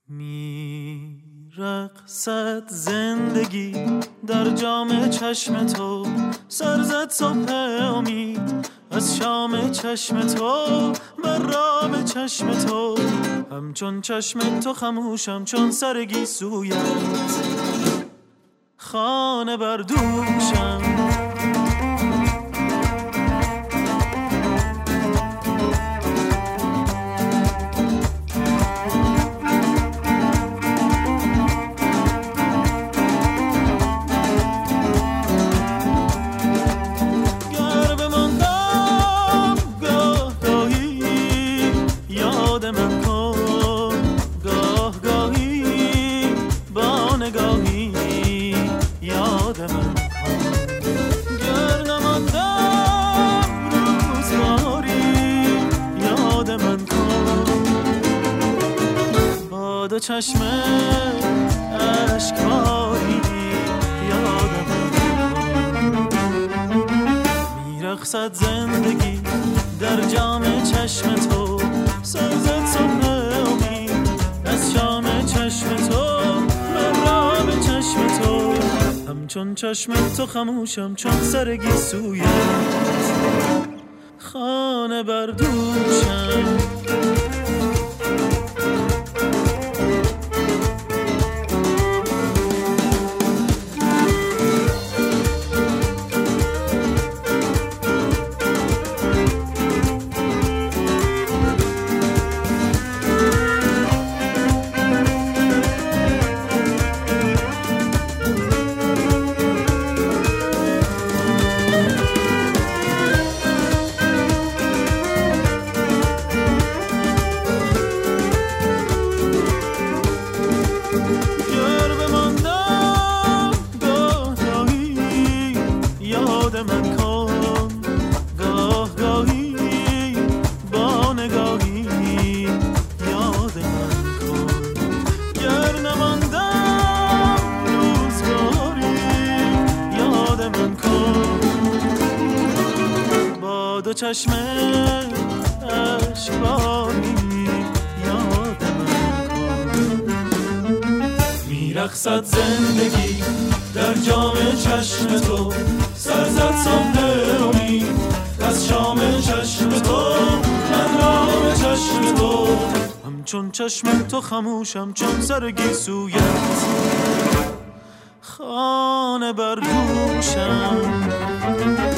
میرقصد زندگی در جام چشم تو، سر زد صبح امید از شام چشم تو، بر رام چشم تو همچون چشم تو خموشم چون سر گیسویت خانه بر دوشم. چشم اشکباری یادم میرقصد زندگی در جام چشم تو، سر زد صبح امید از شام چشم تو، من رام چشم تو همچون چشم تو خموشم چون سر گیسویت خانه بر دوشم. چشم اشکباری یادم میرقصد زندگی در جام چشم تو، سر زد صبح امید از شام چشم تو، من رام چشم تو همچون چشم تو خموشم چون سر گیسویت خانه بر دوشم.